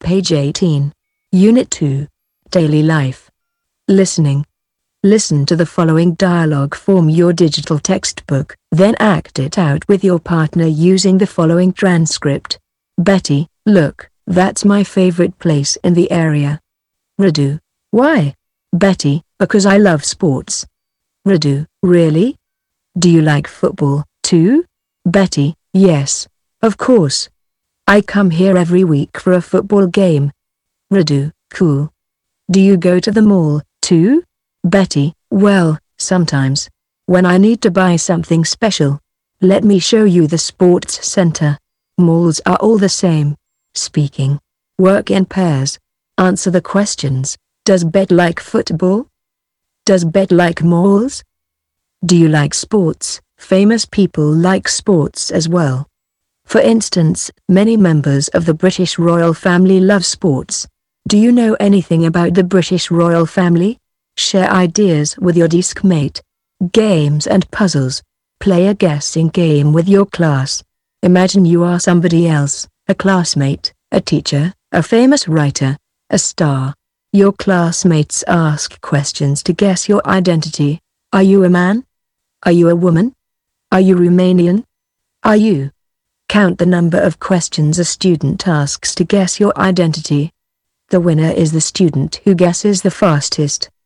Page 18. Unit 2. Daily Life. Listening. Listen to the following dialogue. Form your digital textbook, then act it out with your partner using the following transcript. Betty, look, that's my favorite place in the area. Radu. Why? Betty, because I love sports. Radu, really? Do you like football, too? Betty, yes, of course. I come here every week for a football game. Radu, cool. Do you go to the mall, too? Betty, well, sometimes. When I need to buy something special. Let me show you the sports center. Malls are all the same. Speaking. Work in pairs. Answer the questions. Does Bet like football? Does Bet like malls? Do you like sports? Famous people like sports as well. For instance, many members of the British royal family love sports. Do you know anything about the British royal family? Share ideas with your desk mate. Games and puzzles. Play a guessing game with your class. Imagine you are somebody else, a classmate, a teacher, a famous writer, a star. Your classmates ask questions to guess your identity. Are you a man? Are you a woman? Are you Romanian? Are you? Count the number of questions a student asks to guess your identity. The winner is the student who guesses the fastest.